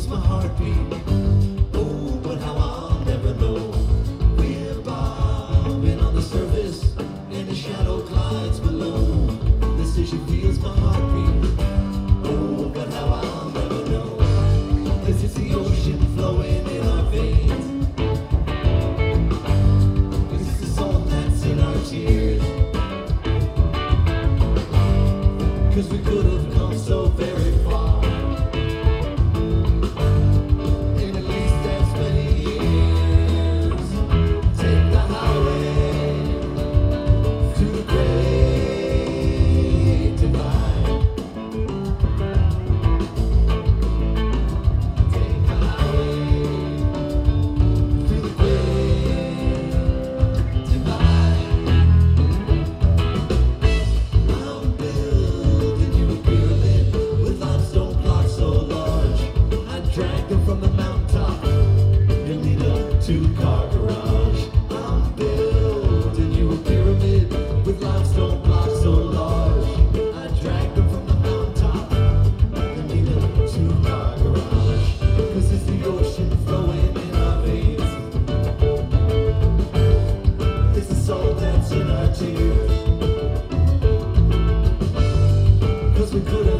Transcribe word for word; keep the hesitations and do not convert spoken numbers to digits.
feels my heartbeat. Oh, but how I'll never know. We're bobbing on the surface, and the shadow glides below. This decision feels my heartbeat. Oh, but how I'll never know. This is the ocean flowing in our veins. This is the salt that's in our tears. 'Cause we could have come so very far. In at least as many years. Take the highway to the great divide. Take the highway to the great divide. I'm building you a pyramid with limestone blocks so large. I drag them from the mountaintop and lead a two-car garage. I'm building you a pyramid with limestone blocks so large. I drag them from the mountaintop and lead a two-car garage. 'Cause it's the ocean flowing in our veins. It's the salt that's in our tears. 'Cause we could